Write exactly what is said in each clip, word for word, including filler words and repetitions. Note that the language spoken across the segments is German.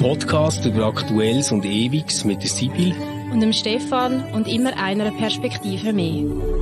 Podcast über Aktuelles und Ewiges mit der Sibyl und dem Stefan und immer einer Perspektive mehr.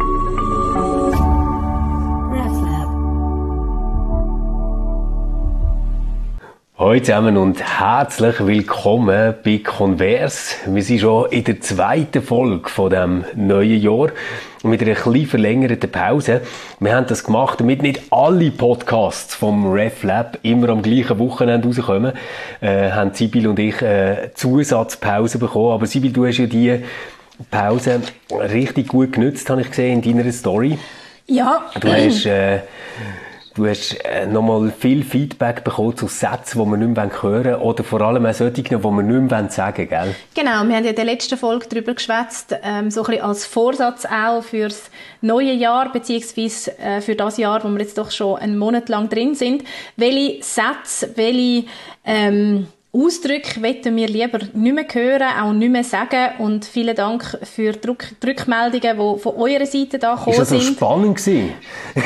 Hallo zusammen und herzlich willkommen bei Converse. Wir sind schon in der zweiten Folge von diesem neuen Jahr und mit einer etwas verlängerten Pause. Wir haben das gemacht, damit nicht alle Podcasts vom RefLab immer am gleichen Wochenende rauskommen. Äh, haben Sibyl und ich äh, Zusatzpause bekommen. Aber Sibyl, du hast ja diese Pause richtig gut genutzt, habe ich gesehen in deiner Story. Ja. Du hast... Äh, Du hast äh, nochmal viel Feedback bekommen zu Sätzen, die wir nicht mehr hören wollen, oder vor allem auch solche, die wir nicht mehr sagen wollen, gell? Genau, wir haben ja in der letzten Folge darüber geschwätzt, ähm, so ein bisschen als Vorsatz auch fürs neue Jahr, beziehungsweise äh, für das Jahr, wo wir jetzt doch schon einen Monat lang drin sind. Welche Sätze, welche ähm, Ausdrücke wollen wir lieber nicht mehr hören, auch nicht mehr sagen. Und vielen Dank für die, Rück- die Rückmeldungen, die von eurer Seite da gekommen sind. Ist das so spannend gewesen?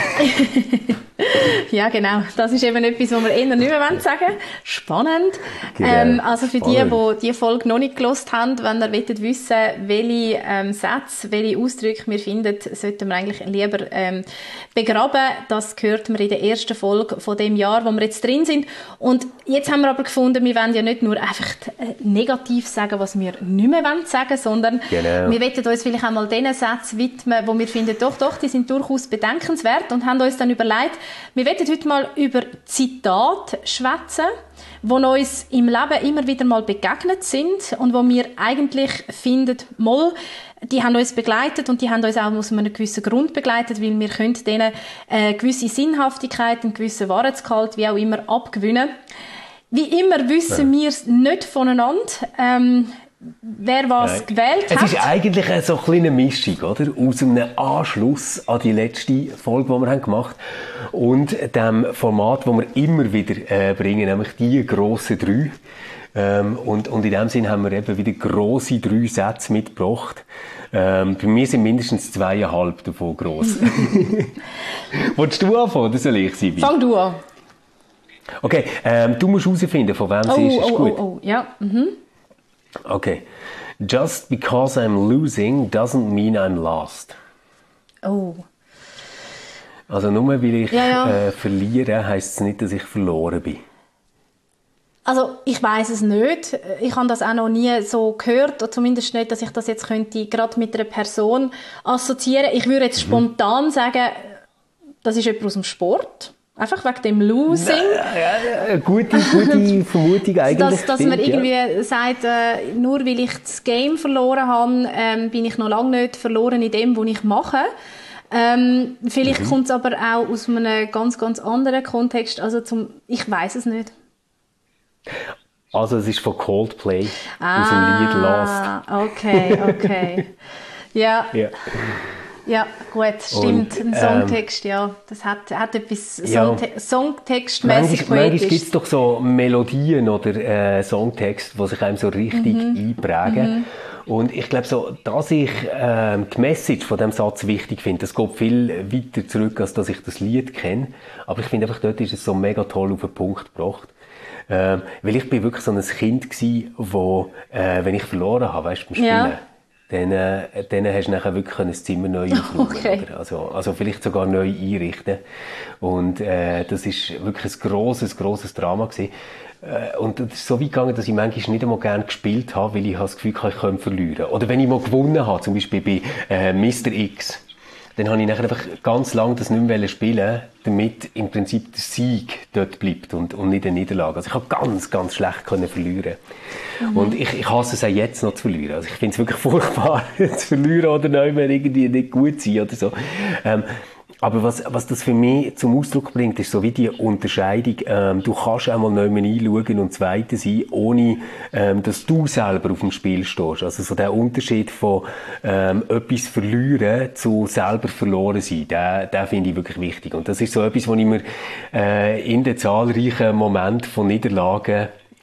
Ja, genau. Das ist eben etwas, was wir eher nicht mehr sagen wollen. Spannend. Genau. Ähm, also für Spannend. die, die diese Folge noch nicht gehört haben, wenn ihr wollt wissen, welche ähm, Sätze, welche Ausdrücke wir finden, sollten wir eigentlich lieber ähm, begraben. Das hört man in der ersten Folge von dem Jahr, wo wir jetzt drin sind. Und jetzt haben wir aber gefunden, wir wollen ja nicht nur einfach äh, negativ sagen, was wir nicht mehr sagen wollen, sondern Genau. wir wollen uns vielleicht auch mal den Sätzen widmen, wo wir finden, doch, doch, die sind durchaus bedenkenswert und haben uns dann überlegt, wir wollen heute mal über Zitate schwätzen, die uns im Leben immer wieder mal begegnet sind und wo wir eigentlich finden, mal, die haben uns begleitet und die haben uns auch aus einem gewissen Grund begleitet, weil wir können denen eine gewisse Sinnhaftigkeit, einen gewissen Wahrheitsgehalt, wie auch immer, abgewinnen. Wie immer wissen ja. wir es nicht voneinander, ähm, wer was Nein. gewählt hat. Es ist eigentlich eine so eine kleine Mischung, oder? Aus einem Anschluss an die letzte Folge, die wir haben gemacht haben, und dem Format, das wir immer wieder äh, bringen, nämlich die grossen drei. Ähm, und, und in dem Sinn haben wir eben wieder grosse drei Sätze mitgebracht. Ähm, bei mir sind mindestens zweieinhalb davon gross. Willst du anfangen, oder soll ich, Sibyl? Fang du an. Okay, ähm, du musst herausfinden, von wem oh, sie ist. Ist oh, gut? Oh, oh, ja. Mhm. Okay. Just because I'm losing doesn't mean I'm lost. Oh. Also nur weil ich ja, ja. Äh, verliere, heisst es nicht, dass ich verloren bin. Also ich weiss es nicht. Ich habe das auch noch nie so gehört, oder zumindest nicht, dass ich das jetzt könnte gerade mit einer Person assoziieren. Ich würde jetzt mhm. spontan sagen, das ist jemand aus dem Sport. Einfach wegen dem Losing. Ja, ja, gute, gute Vermutung eigentlich. Dass, dass stimmt, man irgendwie ja. sagt, äh, nur weil ich das Game verloren habe, ähm, bin ich noch lange nicht verloren in dem, was ich mache. Ähm, vielleicht mhm. kommt es aber auch aus einem ganz, ganz anderen Kontext. Also zum, ich weiss es nicht. Also es ist von Coldplay, ah, aus dem Lied Lost. Okay, okay. Ja. ja. Ja, gut, stimmt. Und, ein Songtext, ähm, ja. Das hat, hat etwas Songte- ja. Songtextmäßig Manchmal, poetisch. manchmal gibt es doch so Melodien oder äh, Songtexte, die sich einem so richtig mhm. einprägen. Mhm. Und ich glaube, so, dass ich äh, die Message von diesem Satz wichtig finde, das geht viel weiter zurück, als dass ich das Lied kenne. Aber ich finde einfach, dort ist es so mega toll auf den Punkt gebracht. Ähm, weil ich bin wirklich so ein Kind gsi, wo, äh, wenn ich verloren habe, weißt du, beim Spielen, ja. dann, äh, dann hast du nachher wirklich ein Zimmer neu aufräumen. Okay. Oder? Also, also vielleicht sogar neu einrichten. Und äh, das ist wirklich ein grosses, grosses Drama gewesen. Äh, und das ist so weit gegangen, dass ich manchmal nicht einmal gerne gespielt habe, weil ich das Gefühl hatte, ich könnte verlieren. Oder wenn ich mal gewonnen habe, zum Beispiel bei äh, Mister X, dann habe ich nachher einfach ganz lange das nicht mehr spielen, damit im Prinzip der Sieg dort bleibt und, und nicht eine Niederlage. Also ich habe ganz, ganz schlecht können verlieren. Mhm. Und ich, ich hasse es auch jetzt noch zu verlieren. Also ich finde es wirklich furchtbar, zu verlieren oder nicht mehr irgendwie nicht gut sein oder so. Ähm, Aber was, was das für mich zum Ausdruck bringt, ist so wie die Unterscheidung, ähm, du kannst einmal nicht mehr einschauen und Zweiter sein, ohne ähm, dass du selber auf dem Spiel stehst. Also so der Unterschied von ähm, etwas verlieren zu selber verloren sein, der, der finde ich wirklich wichtig. Und das ist so etwas, was ich mir äh, in den zahlreichen Momenten von Niederlagen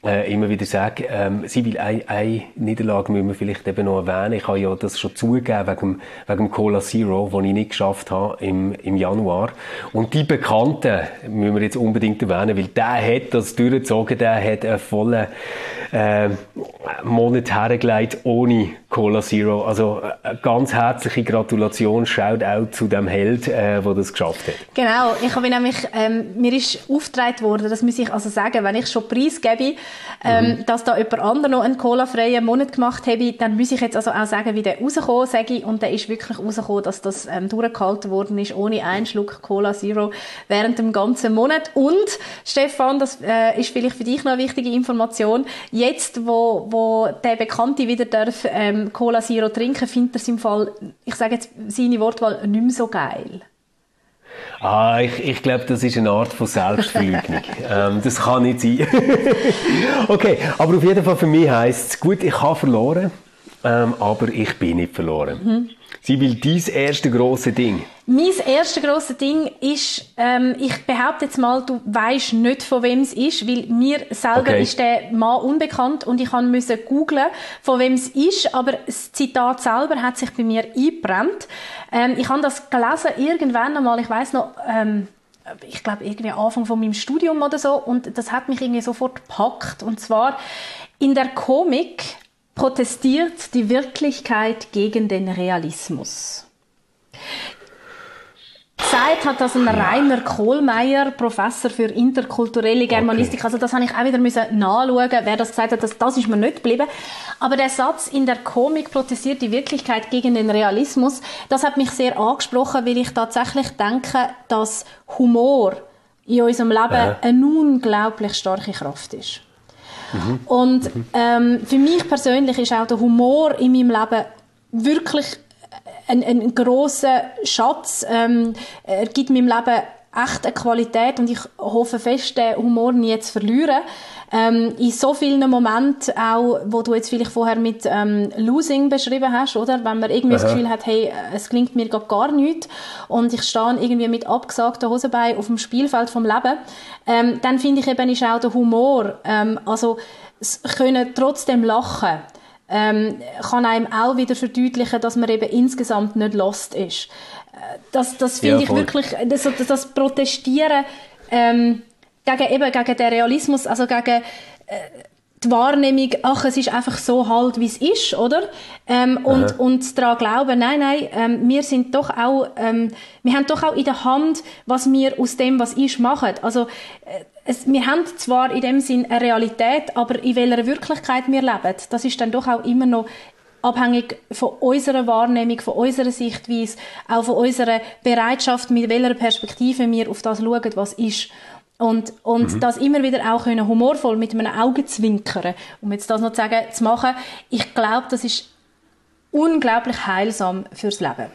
äh, immer wieder sage, ähm, Sibyl, eine, eine Niederlage müssen wir vielleicht eben noch erwähnen. Ich habe ja das schon zugegeben wegen, wegen dem Cola Zero, den ich nicht geschafft habe im, im Januar. Und die Bekannten müssen wir jetzt unbedingt erwähnen, weil der hat das durchgezogen, der hat einen vollen äh, Monat hergelegt ohne Cola Zero. Also eine ganz herzliche Gratulation, Shoutout zu dem Held, äh, der das geschafft hat. Genau, ich habe nämlich, ähm, mir ist aufgetragen worden, das muss ich also sagen, wenn ich schon Preis gebe, ähm, mhm. dass da jemand anderes noch einen Cola-freien Monat gemacht habe, dann muss ich jetzt also auch sagen, wie der rausgekommen sage ich, und der ist wirklich rausgekommen, dass das ähm, durchgehalten worden ist, ohne einen Schluck Cola Zero während dem ganzen Monat. Und, Stefan, das äh, ist vielleicht für dich noch eine wichtige Information, jetzt, wo, wo der Bekannte wieder darf, ähm, Cola Zero trinken, findet er es im Fall, ich sage jetzt seine Wortwahl, nicht mehr so geil. Ah, ich, ich glaube, das ist eine Art von Selbstverleugnung. ähm, das kann nicht sein. Okay, aber auf jeden Fall für mich heisst es, gut, ich habe verloren, ähm, aber ich bin nicht verloren. Mhm. Sibyl, dein erste grosse Ding. Mein erstes grosses Ding ist, ähm, ich behaupte jetzt mal, du weisst nicht, von wem es ist, weil mir selber okay. ist der Mann unbekannt und ich musste googlen, von wem es ist, aber das Zitat selber hat sich bei mir eingebrannt. Ähm, ich habe das gelesen irgendwann einmal, ich weiss noch, ähm, ich glaube irgendwie am Anfang von meinem Studium oder so, und das hat mich irgendwie sofort gepackt. Und zwar, in der Komik protestiert die Wirklichkeit gegen den Realismus. Gesagt hat das ein Rainer Kohlmeier, Professor für interkulturelle Germanistik. Okay. Also das habe ich auch wieder müssen nachschauen, wer das gesagt hat. Das, das ist mir nicht geblieben. Aber der Satz, in der Komik protestiert die Wirklichkeit gegen den Realismus, das hat mich sehr angesprochen, weil ich tatsächlich denke, dass Humor in unserem Leben ja. eine unglaublich starke Kraft ist. Mhm. Und ähm, für mich persönlich ist auch der Humor in meinem Leben wirklich ein, ein grosser Schatz. Ähm, er gibt meinem Leben echt eine Qualität und ich hoffe fest, den Humor nie zu verlieren. Ähm, in so vielen Momenten auch, wo du jetzt vielleicht vorher mit ähm, Losing beschrieben hast, oder? Wenn man irgendwie Aha. das Gefühl hat, hey, es klingt mir gar nichts und ich stehe irgendwie mit abgesagten Hosenbeinen auf dem Spielfeld vom Leben, ähm, dann finde ich eben, ist auch der Humor, ähm, also es können trotzdem lachen, ähm, kann einem auch wieder verdeutlichen, dass man eben insgesamt nicht lost ist. Das, das finde ja, ich wirklich, das, das, das Protestieren ähm, gegen, eben, gegen den Realismus, also gegen äh, die Wahrnehmung, ach, es ist einfach so halt, wie es ist, oder? Ähm, und, und daran glauben, nein, nein, ähm, wir sind doch auch, ähm, wir haben doch auch in der Hand, was wir aus dem, was ist, machen. Also, äh, es, wir haben zwar in dem Sinn eine Realität, aber in welcher Wirklichkeit wir leben, das ist dann doch auch immer noch abhängig von unserer Wahrnehmung, von unserer Sichtweise, auch von unserer Bereitschaft, mit welcher Perspektive wir auf das schauen, was ist. Und, und mhm. das immer wieder auch können, humorvoll mit einem Augenzwinkern, um jetzt das noch zu sagen, zu machen, ich glaube, das ist unglaublich heilsam fürs Leben.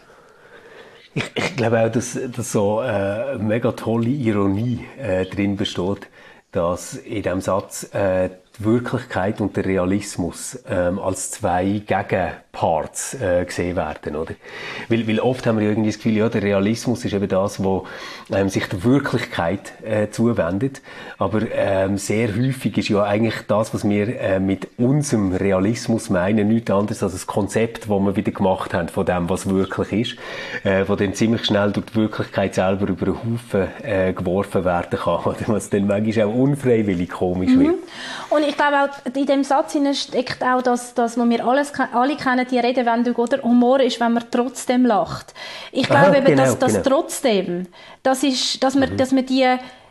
Ich, ich glaube auch, dass, dass so äh, eine mega tolle Ironie äh, drin besteht, dass in diesem Satz äh, die Wirklichkeit und der Realismus ähm, als zwei Gegenparts äh, gesehen werden, oder? Weil, weil oft haben wir irgendwie das Gefühl, ja, der Realismus ist eben das, wo ähm, sich der Wirklichkeit äh, zuwendet, aber ähm, sehr häufig ist ja eigentlich das, was wir äh, mit unserem Realismus meinen, nichts anderes als das Konzept, das wir wieder gemacht haben von dem, was wirklich ist, äh, wo dann ziemlich schnell durch die Wirklichkeit selber über einen Haufen äh, geworfen werden kann, oder? Was dann manchmal auch unfreiwillig komisch mhm. wird. Und ich glaube auch, in dem Satz steckt auch das, das was wir alles, alle kennen, die Redewendung, oder? Humor ist, wenn man trotzdem lacht. Ich glaube Aha, eben, genau, dass das genau. trotzdem, das ist, dass man, mhm. dass man die,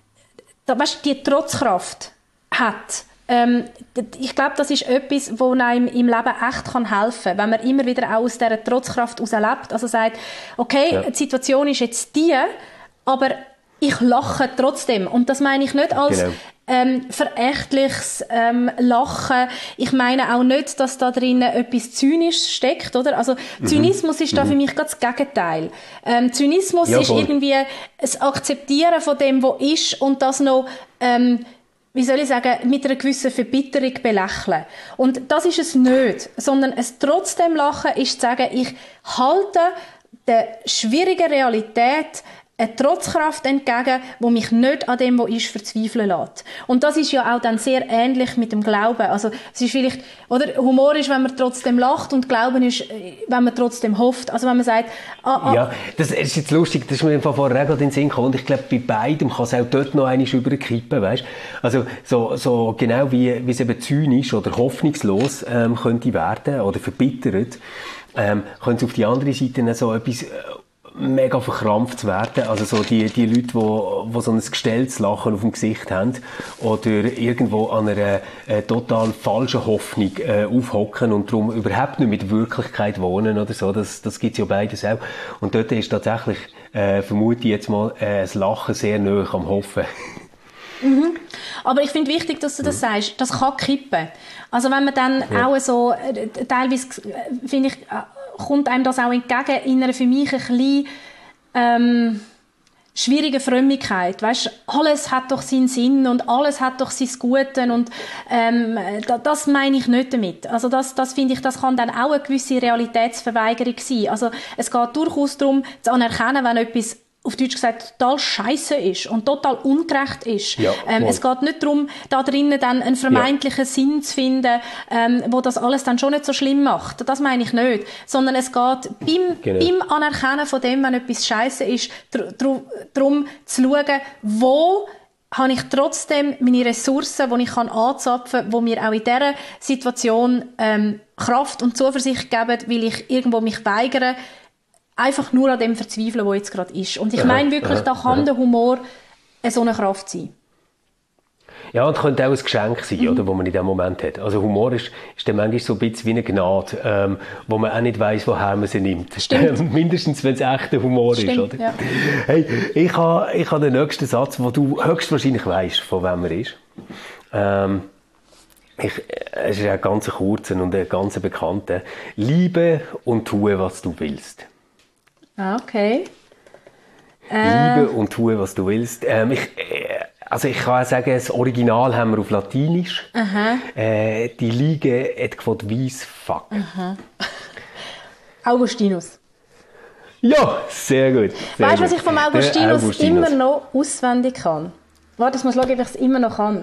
da, weißt, die Trotzkraft hat. Ähm, ich glaube, das ist etwas, das einem im Leben echt kann helfen kann, wenn man immer wieder auch aus dieser Trotzkraft heraus lebt. Also sagt, okay, ja. die Situation ist jetzt die, aber ich lache trotzdem. Und das meine ich nicht als genau. ähm, verächtliches ähm, Lachen. Ich meine auch nicht, dass da drinnen etwas Zynisches steckt, oder? Also Zynismus mhm. ist da mhm. für mich ganz das Gegenteil. Ähm, Zynismus ja, ist irgendwie das Akzeptieren von dem, was ist, und das noch ähm, wie soll ich sagen, mit einer gewissen Verbitterung belächeln. Und das ist es nicht, sondern es trotzdem Lachen ist zu sagen, ich halte der schwierigen Realität eine Trotzkraft entgegen, die mich nicht an dem, was ist, verzweifeln lässt. Und das ist ja auch dann sehr ähnlich mit dem Glauben. Also, es ist vielleicht, oder, Humor ist, wenn man trotzdem lacht, und Glauben ist, wenn man trotzdem hofft. Also, wenn man sagt, ah, ah. Ja, das ist jetzt lustig, das ist mir einfach vorher gerade in den Sinn gekommen. Und ich glaube, bei beidem kann es auch dort noch einmal überkippen, weißt? Also, so, so, genau wie, wie es eben zynisch oder hoffnungslos, ähm, könnte werden, oder verbittert, ähm, könnte es auf die andere Seite dann so etwas, äh, mega verkrampft werden. Also so die, die Leute, die, die so ein gestelltes Lachen auf dem Gesicht haben oder irgendwo an einer äh, total falschen Hoffnung äh, aufhocken und darum überhaupt nicht mit der Wirklichkeit wohnen oder so. Das, das gibt's ja beides auch. Und dort ist tatsächlich, äh, vermute ich jetzt mal, äh, das Lachen sehr nahe am Hoffen. Mhm. Aber ich finde wichtig, dass du das mhm. sagst. Das kann kippen. Also wenn man dann ja. auch so, äh, teilweise, äh, finde ich, äh, kommt einem das auch entgegen in einer für mich ein bisschen ähm, schwierige Frömmigkeit. Weißt, alles hat doch seinen Sinn und alles hat doch sein Gute und ähm, da, das meine ich nicht damit. Also das, das finde ich, das kann dann auch eine gewisse Realitätsverweigerung sein. Also es geht durchaus darum, zu anerkennen, wenn etwas auf Deutsch gesagt, total scheisse ist und total ungerecht ist. Ja, ähm, es geht nicht darum, da drinnen dann einen vermeintlichen ja. Sinn zu finden, ähm, wo das alles dann schon nicht so schlimm macht. Das meine ich nicht. Sondern es geht beim, genau. beim Anerkennen von dem, wenn etwas scheisse ist, dr- dr- darum zu schauen, wo habe ich trotzdem meine Ressourcen, die ich kann anzapfen kann, die mir auch in dieser Situation ähm, Kraft und Zuversicht geben, weil ich irgendwo mich weigere, einfach nur an dem verzweifeln, was jetzt gerade ist. Und ich meine wirklich, da kann der Humor eine so eine Kraft sein. Ja, und könnte auch ein Geschenk sein, mhm. oder, das man in diesem Moment hat. Also Humor ist, ist dann manchmal so ein bisschen wie eine Gnade, ähm, wo man auch nicht weiss, woher man sie nimmt. Stimmt. Mindestens, wenn es echter Humor Stimmt, ist, oder? Ja. Hey, ich habe ich ha den nächsten Satz, den du höchstwahrscheinlich weisst, von wem er ist. Ähm, ich, es ist ein ganz kurzer und ein ganz bekannter. Liebe und tue, was du willst. Ah, okay. Liebe Äh. und tue, was du willst. Ähm, ich, also ich kann sagen, das Original haben wir auf Latinisch. Äh, die Liege et quod vis fac. Augustinus. Ja, sehr gut. Sehr weißt du, was gut. ich vom Augustinus, Augustinus immer noch auswendig kann? Warte, ich muss schauen, ob ich es immer noch kann.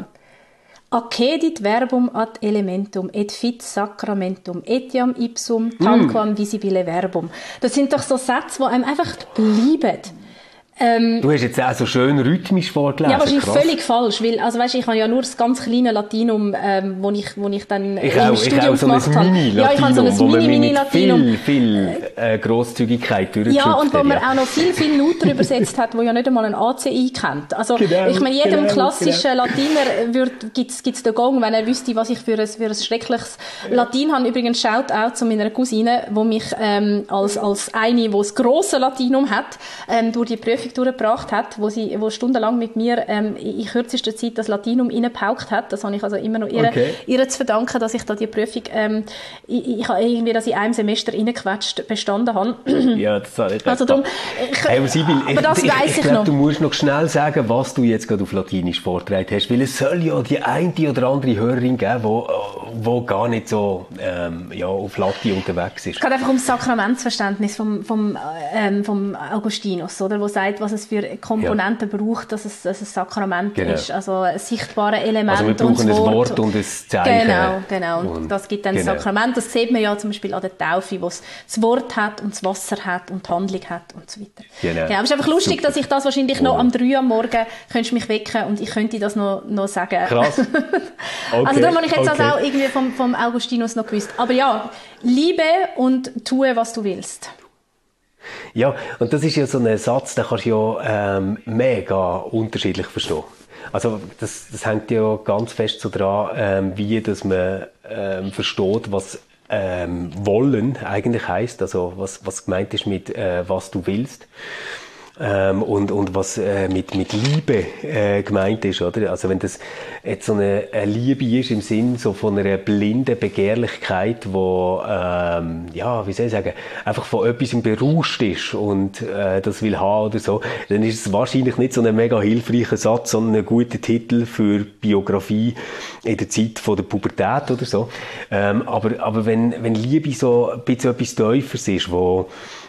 Accedit verbum ad elementum, et fit sacramentum, etiam ipsum, tanquam mm. visibile verbum. Das sind doch so Sätze, die einem einfach bleiben. Ähm, du hast jetzt auch so schön rhythmisch vorgelesen. Ja, wahrscheinlich völlig falsch, weil, also weißt, ich habe ja nur das ganz kleine Latinum, ähm, wo ich, wo ich dann ich im auch, Studium ich auch, gemacht so habe. Ja, ich habe so ein Mini-Mini-Latinum. Viel, viel äh, Grosszügigkeit durchgeschützt. Ja, und wo man ja. auch noch viel, viel lauter übersetzt hat, wo ja nicht einmal ein A C I kennt. Also, genau, ich meine, jedem genau, klassischen genau. Latiner gibt's, gibt's den Gong, wenn er wüsste, was ich für ein, für ein schreckliches ja. Latin habe. Übrigens, Shoutout zu meiner Cousine, die mich ähm, als, als eine, die das grosse Latinum hat, ähm, durch die Prüfung durchgebracht hat, wo sie wo stundenlang mit mir ähm, in kürzester Zeit das Latinum reingepaukt hat. Das habe ich also immer noch ihr, okay. ihr zu verdanken, dass ich da die Prüfung ähm, ich, ich habe irgendwie, dass ich in einem Semester reingequetscht bestanden habe. Ja, das habe ich also darum, ich, hey, Sibyl, aber das ich, weiss ich, ich, ich glaube, noch. Du musst noch schnell sagen, was du jetzt gerade auf Latinisch vorgetragen hast, weil es soll ja die eine oder andere Hörerin geben, die, die gar nicht so ähm, ja, auf Latin unterwegs ist. Es geht einfach um das Sakramentsverständnis vom, vom, ähm, vom Augustinus, oder, wo sagt, was es für Komponenten ja. braucht, dass es, dass es Sakrament genau. ist. Also ein sichtbares Element. Also wir brauchen ein Wort, Wort und ein Zeichen. Genau, genau. Und, und das gibt dann genau. das Sakrament. Das sieht man ja zum Beispiel an der Taufe, wo es das Wort hat und das Wasser hat und die Handlung hat und so weiter. Genau. Ja, aber es ist einfach lustig, Super. dass ich das wahrscheinlich noch am drei am Morgen könntest mich wecken und ich könnte das noch, noch sagen. Krass. Okay. Also darum habe ich jetzt okay. also auch irgendwie vom, vom Augustinus noch gewusst. Aber ja, liebe und tue, was du willst. Ja, und das ist ja so ein Satz, den kannst du ja ähm, mega unterschiedlich verstehen. Also das, das hängt ja ganz fest so dran, ähm, wie dass man ähm, versteht, was ähm, wollen eigentlich heisst, also was, was gemeint ist mit äh, was du willst. Ähm, und, und was äh, mit, mit Liebe äh, gemeint ist, oder? Also wenn das jetzt so eine, eine Liebe ist im Sinn so von einer blinden Begehrlichkeit, wo, ähm, ja, wie soll ich sagen, einfach von etwas berauscht ist und äh, das will haben oder so, dann ist es wahrscheinlich nicht so ein mega hilfreicher Satz, sondern ein guter Titel für Biografie in der Zeit von der Pubertät oder so. Ähm, aber, aber wenn, wenn Liebe so ein bisschen etwas Tieferes ist, wo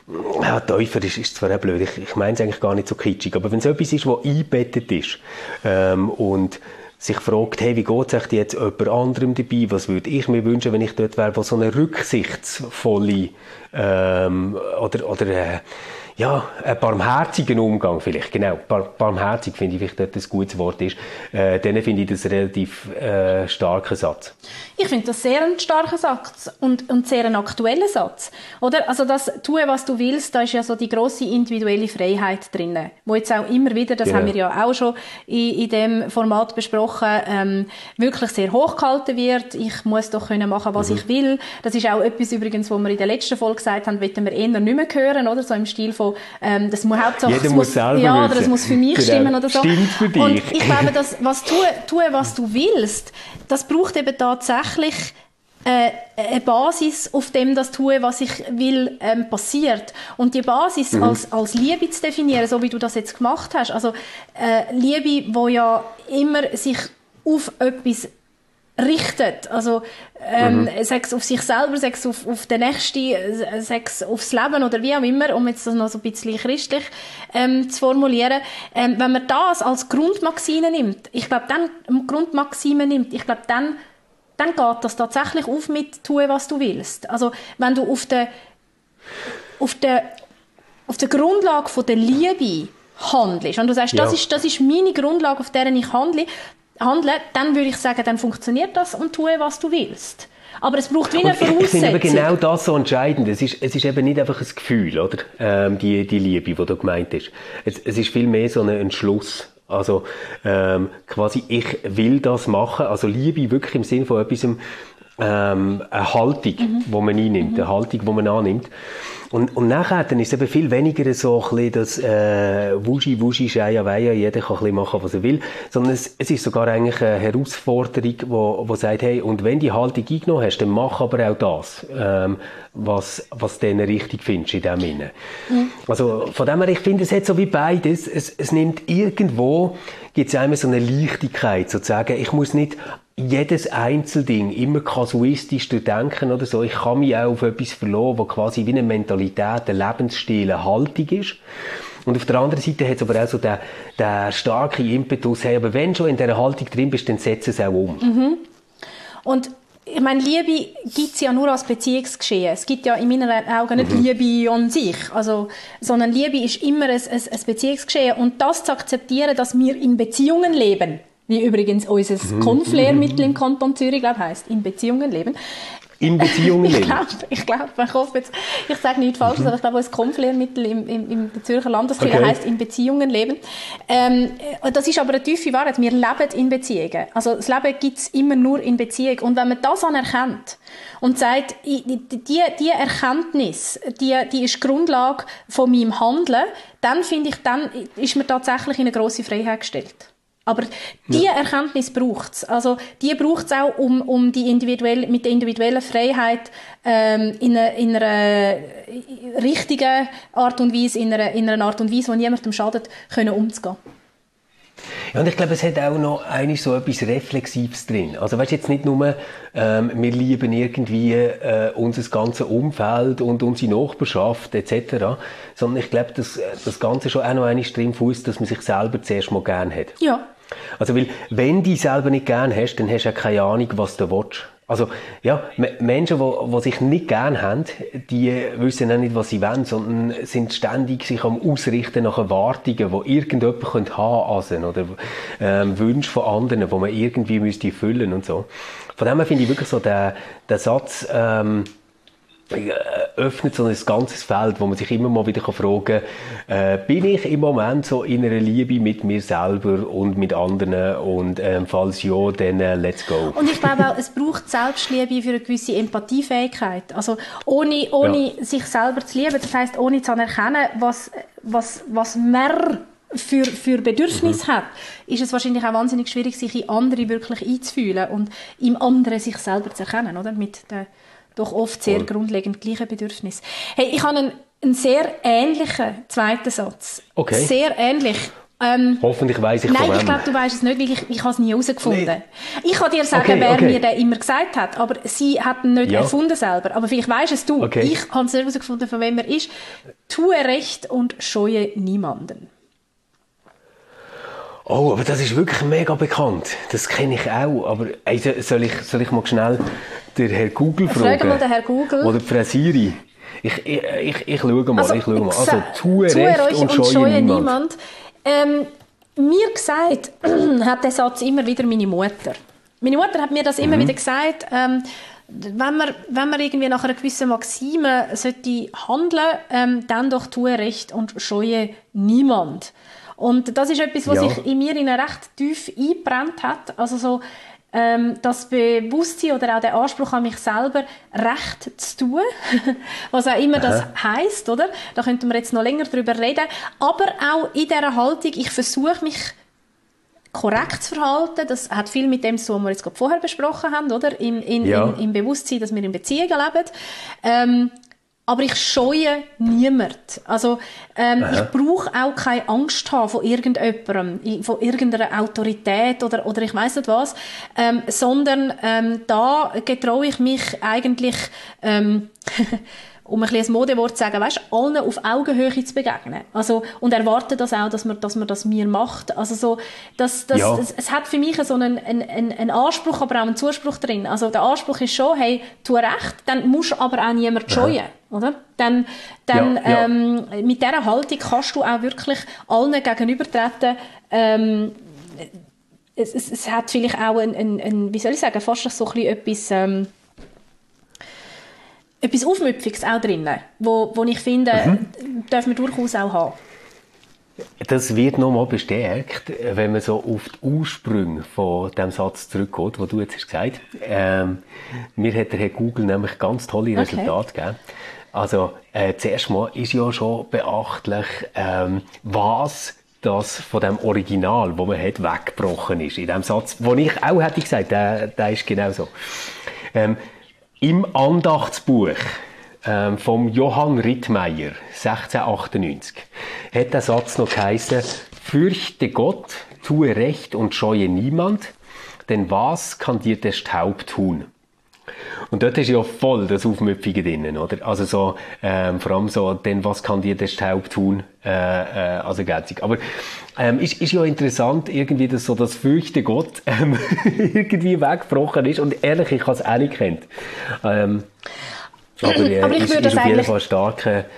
ja, Täufer ist, ist zwar auch blöd, ich, ich meine es eigentlich gar nicht so kitschig, aber wenn es etwas ist, das eingebettet ist ähm, und sich fragt, hey, wie geht es jetzt jemand anderem dabei, was würde ich mir wünschen, wenn ich dort wäre, wo so eine rücksichtsvolle ähm, oder, oder äh, ja, ein barmherzigen Umgang vielleicht, genau. Bar- barmherzig finde ich, vielleicht dort ein gutes Wort ist. Äh, dann finde ich das einen relativ äh, starken Satz. Ich finde das sehr ein starker Satz und, und sehr ein aktueller Satz. Oder? Also das «Tue, was du willst», da ist ja so die grosse individuelle Freiheit drin, wo jetzt auch immer wieder, das Genau. haben wir ja auch schon in, in dem Format besprochen, ähm, wirklich sehr hochgehalten wird. Ich muss doch können machen, was mhm. ich will. Das ist auch etwas übrigens, was wir in der letzten Folge gesagt haben, wollen wir eher nicht mehr hören, oder? So im Stil von Ähm, das muss hauptsächlich, Jeder muss selber ja, wissen. oder das muss für mich Genau. stimmen oder so. Stimmt für dich. Und ich glaube, dass was tue, tue, was du willst, das braucht eben tatsächlich äh, eine Basis, auf dem das tue, was ich will, ähm, passiert. Und die Basis mhm. als, als Liebe zu definieren, so wie du das jetzt gemacht hast, also äh, Liebe, wo ja immer sich auf etwas richtet, also ähm, mhm. sechs auf sich selber, sechs auf, auf den Nächsten, sechs aufs Leben oder wie auch immer, um jetzt das noch so ein bisschen christlich ähm, zu formulieren. Ähm, wenn man das als Grundmaxime nimmt, ich glaube, dann Grundmaxime nimmt, ich glaube, dann dann geht das tatsächlich auf mit «Tue, was du willst». Also wenn du auf der auf der auf der Grundlage von der Liebe handelst und du sagst, ja. das ist das ist meine Grundlage, auf der ich handle, handle, dann würde ich sagen, dann funktioniert das und tue, was du willst. Aber es braucht wie eine Voraussetzung. Ich finde eben genau das so entscheidend. Es ist, es ist eben nicht einfach ein Gefühl, oder? Ähm, die, die Liebe, die da gemeint ist. Es, es ist vielmehr so ein Entschluss. Also ähm, quasi, ich will das machen. Also Liebe wirklich im Sinn von etwas, ähm, eine Haltung, mhm. die man einnimmt, mhm. eine Haltung, die man annimmt. Und, und nachher dann ist es eben viel weniger so ein bisschen das äh, Wuschi, Wuschi, Scheia, Weia, jeder kann ein bisschen machen, was er will, sondern es, es ist sogar eigentlich eine Herausforderung, wo, wo sagt, hey, und wenn die Haltung eingenommen hast, dann mach aber auch das, ähm, was, was du dann richtig findest in dem Sinne. Mhm. Also von dem her, ich finde, es hat so wie beides, es, es nimmt irgendwo, gibt es einmal so eine Leichtigkeit, sozusagen, ich muss nicht jedes Einzelding immer kasuistisch durchdenken oder so. Ich kann mich auch auf etwas verlassen, was quasi wie eine Mentalität, ein Lebensstil, eine Haltung ist. Und auf der anderen Seite hat es aber auch so den, den starken Impetus, hey, aber wenn du schon in dieser Haltung drin bist, dann setz es auch um. Mhm. Und ich meine, Liebe gibt es ja nur als Beziehungsgeschehen. Es gibt ja in meinen Augen nicht mhm. Liebe an sich. Also, sondern Liebe ist immer ein, ein, ein Beziehungsgeschehen. Und das zu akzeptieren, dass wir in Beziehungen leben, wie übrigens unser mhm. Konflärmittel im Kanton Zürich, glaube ich, heisst, in Beziehungen leben. In Beziehungen leben? Ich glaube, ich, glaub, ich hoffe jetzt, ich sage nichts Falsches, mhm. aber ich glaube, unser Konflärmittel im, im, im Zürcher Landeskirche okay. heisst, in Beziehungen leben. Ähm, das ist aber eine tiefe Wahrheit. Wir leben in Beziehungen. Also das Leben gibt es immer nur in Beziehung. Und wenn man das anerkennt und sagt, die, die, die Erkenntnis, die, die ist die Grundlage von meinem Handeln, dann finde ich, dann ist man tatsächlich in eine grosse Freiheit gestellt. Aber diese ja. Erkenntnis braucht es. Also, die braucht es auch, um, um die individuelle, mit der individuellen Freiheit ähm, in, einer, in einer richtigen Art und Weise, in einer, in einer Art und Weise, die niemandem schadet, können umzugehen. Ja, und ich glaube, es hat auch noch eigentlich so etwas Reflexives drin. Also, weißt du, jetzt nicht nur, ähm, wir lieben irgendwie äh, unser ganzes Umfeld und unsere Nachbarschaft et cetera, sondern ich glaube, dass das Ganze schon auch noch einmal drin fußt, dass man sich selber zuerst mal gern hat. Ja. Also, weil, wenn du dich selber nicht gern hast, dann hast du auch keine Ahnung, was du willst. Also, ja, Menschen, die, die sich nicht gern haben, die wissen auch nicht, was sie wollen, sondern sind ständig sich am Ausrichten nach Erwartungen, die irgendjemand haben könnte, oder ähm, Wünsche von anderen, die man irgendwie müsste erfüllen und so. Von dem her finde ich wirklich so, der, der Satz, ähm, öffnet so ein ganzes Feld, wo man sich immer mal wieder fragen kann, äh, bin ich im Moment so in einer Liebe mit mir selber und mit anderen und ähm, falls ja, dann äh, let's go. Und ich glaube auch, es braucht Selbstliebe für eine gewisse Empathiefähigkeit. Also ohne, ohne ja. sich selber zu lieben, das heisst, ohne zu anerkennen, was, was, was man für, für Bedürfnisse mhm. hat, ist es wahrscheinlich auch wahnsinnig schwierig, sich in andere wirklich einzufühlen und im anderen sich selber zu erkennen, oder? Mit der doch oft sehr cool. grundlegend gleiche Bedürfnis. Hey, ich habe einen, einen sehr ähnlichen zweiten Satz. Okay. Sehr ähnlich. Ähm, Hoffentlich weiss ich nein, von wem. ich glaube, du weisst es nicht, weil ich, ich habe es nie herausgefunden. Nee. Ich kann dir sagen, Okay, wer okay. mir den immer gesagt hat, aber sie hat ihn nicht Ja. erfunden selber. Aber vielleicht weisst es du. Okay. Ich habe es nicht herausgefunden, von wem er ist. Tue Recht und scheue niemanden. Oh, aber das ist wirklich mega bekannt. Das kenne ich auch. Aber ey, soll, ich, soll ich mal schnell den Herrn Google fragen? Frag mal den Herrn Google. Oder die Frau Siri. Ich, ich, ich, ich schaue mal. Also, ich schaue mal. Also, sa- tue tue Recht euch und scheue niemand. Ähm, mir gesagt hat der Satz immer wieder meine Mutter. Meine Mutter hat mir das immer Mhm. wieder gesagt, ähm, wenn man, wenn man irgendwie nach einer gewissen Maxime sollte handeln, ähm, dann doch tue Recht und scheue niemand. Und das ist etwas, was Ja. sich in mir in recht tief eingebrannt hat. Also so, ähm, das Bewusstsein oder auch der Anspruch an mich selber, Recht zu tun, was auch immer das heisst, oder? Da könnten wir jetzt noch länger drüber reden. Aber auch in dieser Haltung, ich versuche mich korrekt zu verhalten. Das hat viel mit dem zu tun, was wir jetzt gerade vorher besprochen haben, oder? Im, in, Ja. in, im Bewusstsein, dass wir in Beziehungen leben. Ähm, aber ich scheue niemand. Also, ähm, ich brauche auch keine Angst haben vor irgendjemandem, i- von irgendeiner Autorität oder, oder ich weiss nicht was, ähm, sondern ähm, da getraue ich mich eigentlich, ähm, um ein bisschen ein Modewort zu sagen, weißt, allen auf Augenhöhe zu begegnen. Also, und erwarte das auch, dass man, dass man das mir macht. Also so, das, das, Ja. es, es hat für mich so einen, einen, einen einen Anspruch, aber auch einen Zuspruch drin. Also der Anspruch ist schon, hey, tu recht, dann musst du aber auch niemand scheuen, oder? Dann, dann Ja, ja. Ähm, mit dieser Haltung kannst du auch wirklich allen gegenübertreten. Ähm, es, es, es hat vielleicht auch ein, ein, ein, wie soll ich sagen, fast so ein bisschen etwas, ähm, etwas Aufmüpfiges auch drin, wo, wo ich finde, Mhm. darf man durchaus auch haben. Das wird nochmal bestärkt, wenn man so auf die Ursprünge von dem Satz zurückgeht, den du jetzt hast gesagt hast. Ähm, mir hat der Herr Google nämlich ganz tolle Resultate gegeben. Also, äh, zuerst mal ist ja schon beachtlich, ähm, was das von dem Original, das man hat, weggebrochen ist. In dem Satz, den ich auch hätte gesagt, der, der ist genau so. Ähm, Im Andachtsbuch ähm, vom Johann Rittmeier, sechzehnhundertachtundneunzig, hat der Satz noch geheißen: Fürchte Gott, tue Recht und scheue niemand, denn was kann dir der Staub tun? Und dort ist ja voll das Aufmüpfige drinnen, oder? Also so, ähm, vor allem so, denn was kann dir der Staub tun, äh, äh, als Ergänzung. Aber ähm, ist, ist ja interessant, irgendwie, dass so das Fürchte Gott ähm, irgendwie weggebrochen ist. Und ehrlich, ich habe es auch nicht gekannt. Ähm, aber, äh, Aber ich ist, würde ist das auf jeden eigentlich- Fall stark. Äh,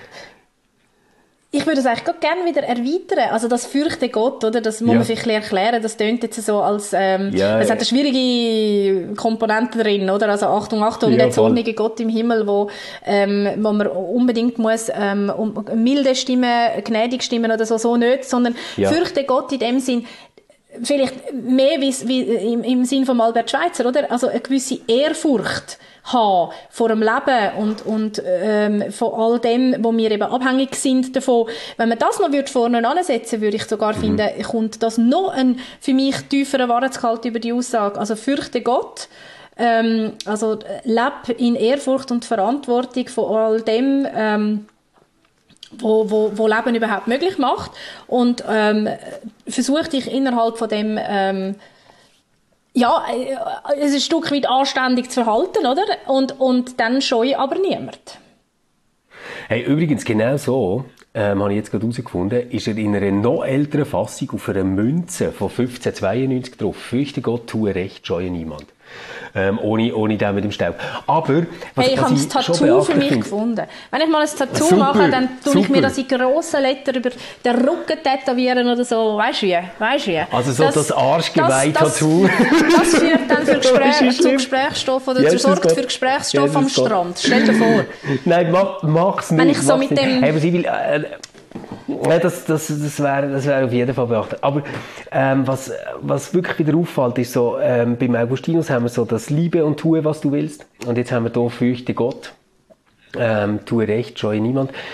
Ich würde es eigentlich gerade gerne wieder erweitern. Also das Fürchte Gott, oder? Das muss Ja. man vielleicht ein bisschen erklären. Das tönt jetzt so als, ähm, Ja, es hat ja. eine schwierige Komponente drin, oder? Also Achtung, Achtung, Ja, der voll. zornige Gott im Himmel, wo, ähm, wo man unbedingt muss, ähm, um, milde Stimmen, gnädig Stimmen oder so, so nicht, sondern Ja. Fürchte Gott in dem Sinn, vielleicht mehr wie, wie im, im Sinn von Albert Schweitzer, oder? Also eine gewisse Ehrfurcht haben vor dem Leben und, und ähm, von all dem, wo wir eben abhängig sind davon. Wenn man das noch würde vorne ansetzen, würde ich sogar Mhm. finden, kommt das noch ein für mich tieferer Wahrheitsgehalt über die Aussage. Also fürchte Gott, ähm, also äh, leb in Ehrfurcht und Verantwortung von all dem, ähm, wo, wo, wo Leben überhaupt möglich macht und ähm, versuch dich innerhalb von dem ähm, ja, äh, es ist ein Stück weit anständig zu verhalten, oder? Und, und dann scheue aber niemand. Hey, übrigens, genau so, ähm, habe ich jetzt gerade herausgefunden, ist er in einer noch älteren Fassung auf einer Münze von fünfzehnhundertzweiundneunzig drauf. Fürchte Gott, tue Recht, scheue niemand. Ähm, ohne, ohne den mit dem Staub. Aber, was, Hey, ich was habe ich das Tattoo schon für beachtlich mich finde- gefunden. Wenn ich mal ein Tattoo Super, mache, dann tue ich mir super. das in grossen Lettern über den Rücken tätowieren oder so. Weißt du wie? Weißt du wie? Also so das Arschgeweih-Tattoo. Das, das führt dann für Das ist Gespräch, zu schlimm. Gesprächsstoff oder Ja, zu ist das sorgt gut. für Gesprächsstoff Ja, ist am das gut. Strand. Stell dir vor. Nein, mach, mach's nicht. Wenn ich so mach's mit nicht. dem- Hey, aber sie will, äh, ja, das, das, das wäre das wär auf jeden Fall beachtet. Aber ähm, was, was wirklich wieder auffällt, ist so, ähm, beim Augustinus haben wir so das Liebe und tue, was du willst. Und jetzt haben wir hier Fürchte Gott, ähm, tue Recht, scheue niemand.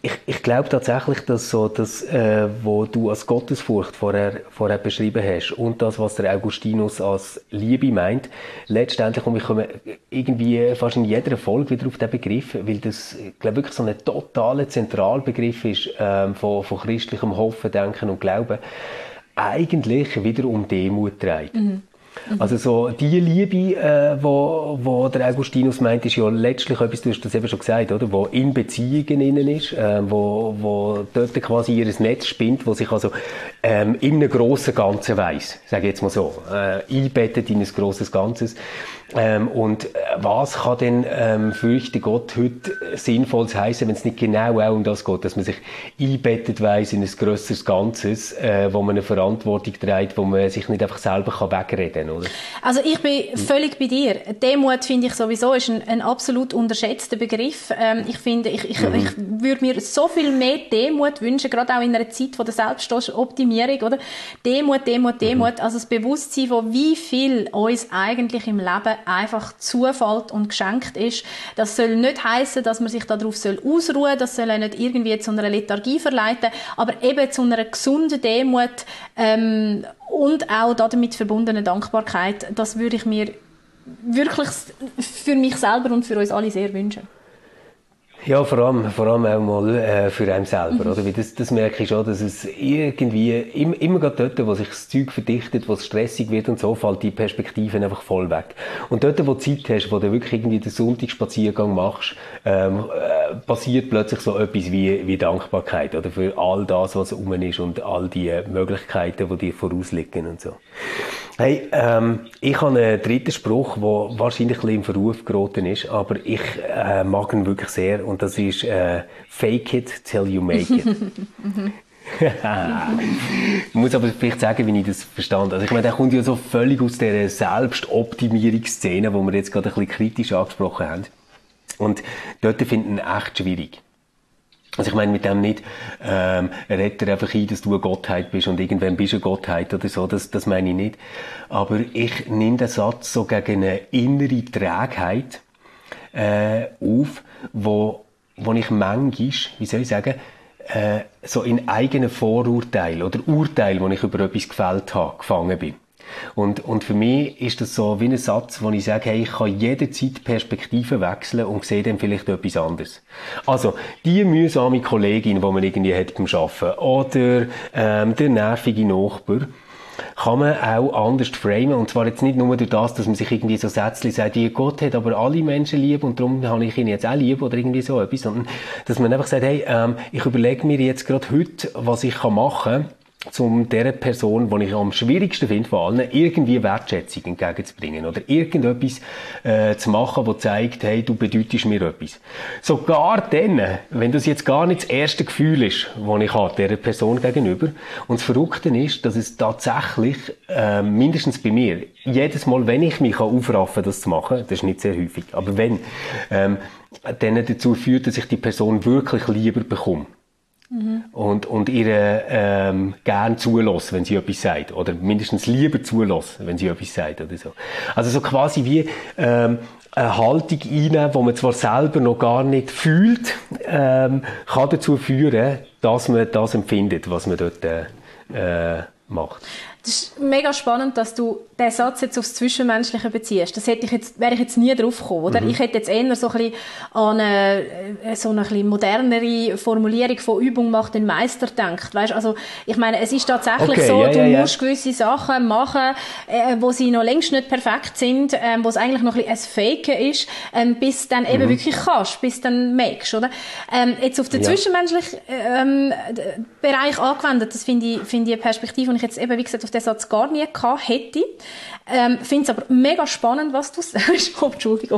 ich, ich glaube tatsächlich, dass so das, äh, was du als Gottesfurcht vorher, vorher beschrieben hast und das, was der Augustinus als Liebe meint, letztendlich, und wir kommen irgendwie fast in jeder Folge wieder auf den Begriff, weil das, ich glaube, wirklich so ein totaler Zentralbegriff ist ähm, von, von christlichem Hoffen, Denken und Glauben, eigentlich wieder um Demut dreht. Mhm. Also so die Liebe, äh, wo, wo der Augustinus meint, ist ja letztlich etwas, du hast das eben schon gesagt, oder, wo in Beziehungen innen ist, äh, wo, wo dort quasi ihr Netz spinnt, wo sich also ähm, in einem grossen Ganzen weiss, sage ich jetzt mal so, äh, einbettet in ein grosses Ganzes. Ähm, und was kann denn ähm, fürchte Gott heute Sinnvolles heissen, wenn es nicht genau auch um das geht, dass man sich einbettet weiss in ein grösseres Ganzes, äh, wo man eine Verantwortung trägt, wo man sich nicht einfach selber kann wegreden kann, oder? Also ich bin völlig bei dir. Demut finde ich sowieso ist ein, ein absolut unterschätzter Begriff. Ähm, ich finde, ich, ich, mhm. ich würde mir so viel mehr Demut wünschen, gerade auch in einer Zeit von der Selbstoptimierung, oder? Demut, Demut, Demut, mhm. also das Bewusstsein von wie viel uns eigentlich im Leben einfach zufällt und geschenkt ist. Das soll nicht heissen, dass man sich darauf soll ausruhen soll, das soll auch nicht irgendwie zu einer Lethargie verleiten, aber eben zu einer gesunden Demut ähm, und auch damit verbundene Dankbarkeit, das würde ich mir wirklich für mich selber und für uns alle sehr wünschen. Ja, vor allem, vor allem auch mal äh, für einen selber, oder? Weil das, das merke ich schon, dass es irgendwie im, immer gerade dort, wo sich das Zeug verdichtet, wo es stressig wird und so, fällt die Perspektive einfach voll weg. Und dort, wo du Zeit hast, wo du wirklich irgendwie den Sonntagsspaziergang machst, ähm, äh, passiert plötzlich so etwas wie, wie Dankbarkeit, oder? Für all das, was um ist und all die Möglichkeiten, die dir vorausliegen und so. Hey, ähm, ich habe einen dritten Spruch, der wahrscheinlich ein bisschen im Verruf geraten ist, aber ich äh, mag ihn wirklich sehr, und das ist äh, «Fake it till you make it». Ich muss aber vielleicht sagen, wie ich das verstand. Also ich meine, der kommt ja so völlig aus dieser Selbstoptimierungsszene, die wir jetzt gerade ein bisschen kritisch angesprochen haben. Und dort finde ich ihn echt schwierig. Also ich meine mit dem nicht, ähm, redet er einfach ein, dass du eine Gottheit bist und irgendwann bist du eine Gottheit oder so, das, das meine ich nicht. Aber ich nehme den Satz so gegen eine innere Trägheit äh, auf, wo, wo ich manchmal, wie soll ich sagen, äh, so in eigenen Vorurteilen oder Urteilen, die ich über etwas gefällt habe, gefangen bin. Und, und für mich ist das so wie ein Satz, wo ich sage, hey, ich kann jederzeit Perspektiven wechseln und sehe dann vielleicht etwas anderes. Also, die mühsame Kollegin, die man irgendwie hat beim Arbeiten, oder ähm, der nervige Nachbar, kann man auch anders framen. Und zwar jetzt nicht nur durch das, dass man sich irgendwie so Sätzchen sagt, die Gott hat aber alle Menschen lieb und darum habe ich ihn jetzt auch lieb oder irgendwie so etwas, sondern dass man einfach sagt, hey, ähm, ich überlege mir jetzt gerade heute, was ich machen kann, um dieser Person, die ich am schwierigsten finde von allen, irgendwie Wertschätzung entgegenzubringen oder irgendetwas äh, zu machen, das zeigt, hey, du bedeutest mir etwas. Sogar dann, wenn das jetzt gar nicht das erste Gefühl ist, das ich habe, dieser Person gegenüber. Und das Verrückte ist, dass es tatsächlich, äh, mindestens bei mir, jedes Mal, wenn ich mich aufraffen kann, das zu machen, das ist nicht sehr häufig, aber wenn, ähm, dann dazu führt, dass ich die Person wirklich lieber bekomme. Mhm. Und, und ihr ähm, gern zulassen, wenn sie etwas sagt. Oder mindestens lieber zulassen, wenn sie etwas sagt. Oder so. Also so quasi wie ähm, eine Haltung einnehmen, die man zwar selber noch gar nicht fühlt, ähm, kann dazu führen, dass man das empfindet, was man dort äh, macht. Das ist mega spannend, dass du den Satz jetzt aufs Zwischenmenschliche beziehst. Das hätte ich jetzt, wäre ich jetzt nie drauf gekommen, oder? Mhm. Ich hätte jetzt eher so ein bisschen an eine, so eine ein bisschen modernere Formulierung von Übung macht den Meister gedacht. Weißt, also, ich meine, es ist tatsächlich okay, so, ja, du ja, musst ja. gewisse Sachen machen, äh, wo sie noch längst nicht perfekt sind, äh, wo es eigentlich noch ein bisschen ein Faken ist, äh, bis dann eben mhm. wirklich kannst, bis dann merkst, oder? Ähm, jetzt auf den ja. zwischenmenschlichen ähm, Bereich angewendet, das finde ich, finde ich eine Perspektive, die ich jetzt eben, wie gesagt, auf den Satz gar nie gehabt hätte. Ähm, finde es aber mega spannend, was du sagst. Oh, Entschuldigung.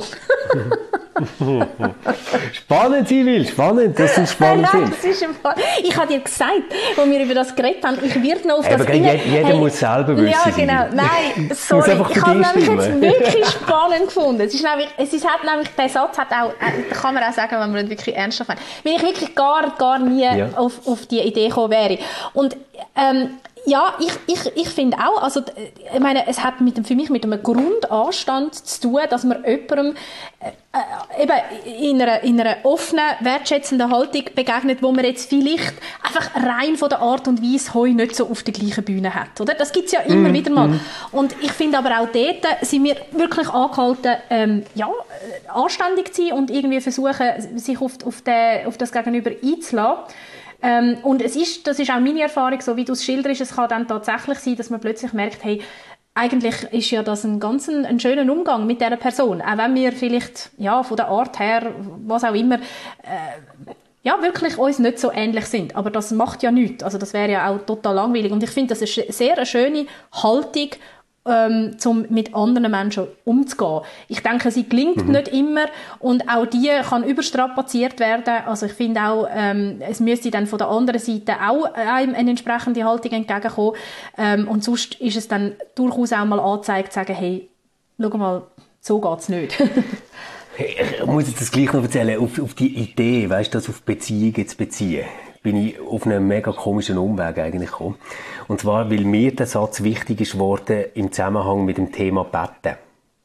Spannend, Sibyl, spannend, dass du spannend Nein, das ist im Fall. Ich habe dir gesagt, als wir über das geredet haben, ich werde noch auf hey, das... Aber jeder, jeder hey, muss selber wissen. Ja, genau. Nein, sorry. Ich habe es nämlich jetzt wirklich spannend gefunden. Es ist nämlich, es ist halt nämlich, der Satz hat auch, äh, kann man auch sagen, wenn man nicht wirklich ernsthaft meint, wenn ich wirklich gar, gar nie ja. auf, auf die Idee gekommen wäre. Und ähm, Ja, ich, ich, ich finde auch, also, ich meine, es hat mit dem, für mich mit einem Grundanstand zu tun, dass man jemandem äh, eben in einer, in einer offenen, wertschätzenden Haltung begegnet, wo man jetzt vielleicht einfach rein von der Art und Weise Heu nicht so auf der gleichen Bühne hat, oder? Das gibt's ja immer mm, wieder mal. Mm. Und ich finde aber auch dort sind wir wirklich angehalten, ähm, ja, anständig zu sein und irgendwie versuchen, sich auf, auf, den, auf das Gegenüber einzulassen. Ähm, und es ist, das ist auch meine Erfahrung, so wie du es schilderst, es kann dann tatsächlich sein, dass man plötzlich merkt, hey, eigentlich ist ja das ein ganz ein, ein schöner Umgang mit dieser Person. Auch wenn wir vielleicht, ja, von der Art her, was auch immer, äh, ja, wirklich uns nicht so ähnlich sind. Aber das macht ja nichts. Also das wäre ja auch total langweilig. Und ich finde, das ist eine sehr schöne Haltung, ähm, um mit anderen Menschen umzugehen. Ich denke, sie gelingt mhm. nicht immer und auch die kann überstrapaziert werden. Also ich finde auch, ähm, es müsste dann von der anderen Seite auch einem eine entsprechende Haltung entgegenkommen. Ähm, und sonst ist es dann durchaus auch mal angezeigt, zu sagen, hey, schau mal, so geht's nicht. Ich muss jetzt das gleich noch erzählen, auf, auf die Idee, weißt du, das auf Beziehungen zu beziehen, bin ich auf einen mega komischen Umweg eigentlich gekommen. Und zwar, weil mir der Satz wichtig ist geworden im Zusammenhang mit dem Thema Betten.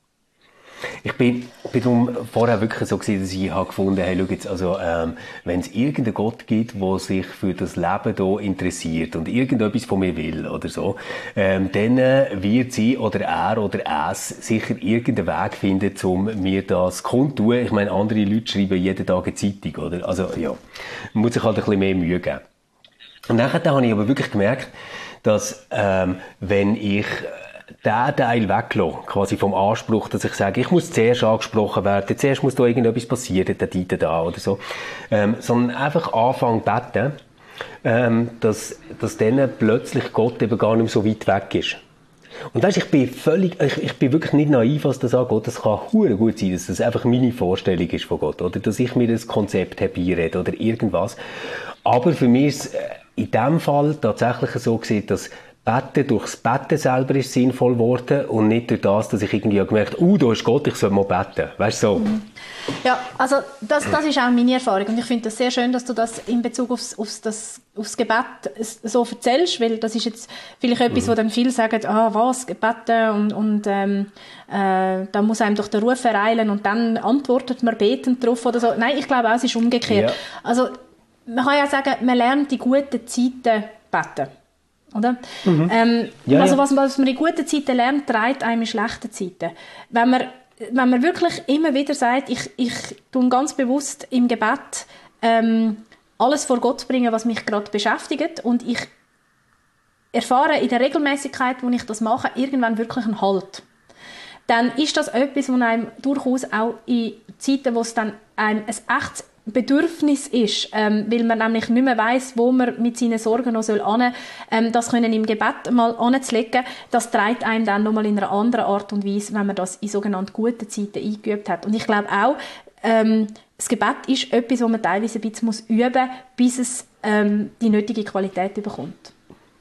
Ich bin, bin darum vorher wirklich so gewesen, dass ich habe gefunden, hey, schau jetzt, also, ähm, wenn es irgendeinen Gott gibt, der sich für das Leben hier interessiert und irgendetwas von mir will oder so, ähm, dann wird sie oder er oder es sicher irgendeinen Weg finden, um mir das kundtun. Ich meine, andere Leute schreiben jeden Tag eine Zeitung, oder? Also, ja, man muss sich halt ein bisschen mehr Mühe geben. Und nachher habe ich aber wirklich gemerkt, dass, ähm, wenn ich den Teil weglassen, quasi vom Anspruch, dass ich sage, ich muss zuerst angesprochen werden, zuerst muss da irgendetwas passieren, da, da, da oder so, ähm, sondern einfach anfangen zu beten, ähm, dass, dass dann plötzlich Gott eben gar nicht mehr so weit weg ist. Und weißt, ich bin völlig, ich, ich bin wirklich nicht naiv, was das angeht. Das kann hure gut sein, dass das einfach meine Vorstellung ist von Gott, oder dass ich mir das Konzept herbeirede oder irgendwas. Aber für mich ist es in dem Fall tatsächlich so gesehen, dass Beten durchs Beten selber ist sinnvoll geworden und nicht durch das, dass ich irgendwie gemerkt habe, uh, da ist Gott, ich soll mal beten. Weißt du, so. Mhm. Ja, also das, das ist auch meine Erfahrung und ich finde das sehr schön, dass du das in Bezug aufs, aufs, das, aufs Gebet so erzählst, weil das ist jetzt vielleicht etwas, mhm. wo dann viele sagen, ah, was, Gebeten und, und ähm, äh, da muss einem doch der Ruf ereilen und dann antwortet man betend drauf oder so. Nein, ich glaube auch, es ist umgekehrt. Ja. Also man kann ja sagen, man lernt die guten Zeiten beten. Oder? Mhm. Ähm, ja, also was, was man in guten Zeiten lernt, treibt einem in schlechten Zeiten. Wenn man, wenn man wirklich immer wieder sagt, ich, ich tue ganz bewusst im Gebet ähm, alles vor Gott bringen, was mich gerade beschäftigt und ich erfahre in der Regelmäßigkeit, wo ich das mache, irgendwann wirklich einen Halt. Dann ist das etwas, was einem durchaus auch in Zeiten, wo es dann ein, ein echtes Bedürfnis ist, ähm, weil man nämlich nicht mehr weiss, wo man mit seinen Sorgen noch soll hin, ähm, das können im Gebet mal anzulegen, das treibt einem dann nochmal in einer anderen Art und Weise, wenn man das in sogenannten guten Zeiten eingeübt hat. Und ich glaube auch, ähm, das Gebet ist etwas, was man teilweise ein bisschen muss üben muss, bis es ähm, die nötige Qualität bekommt.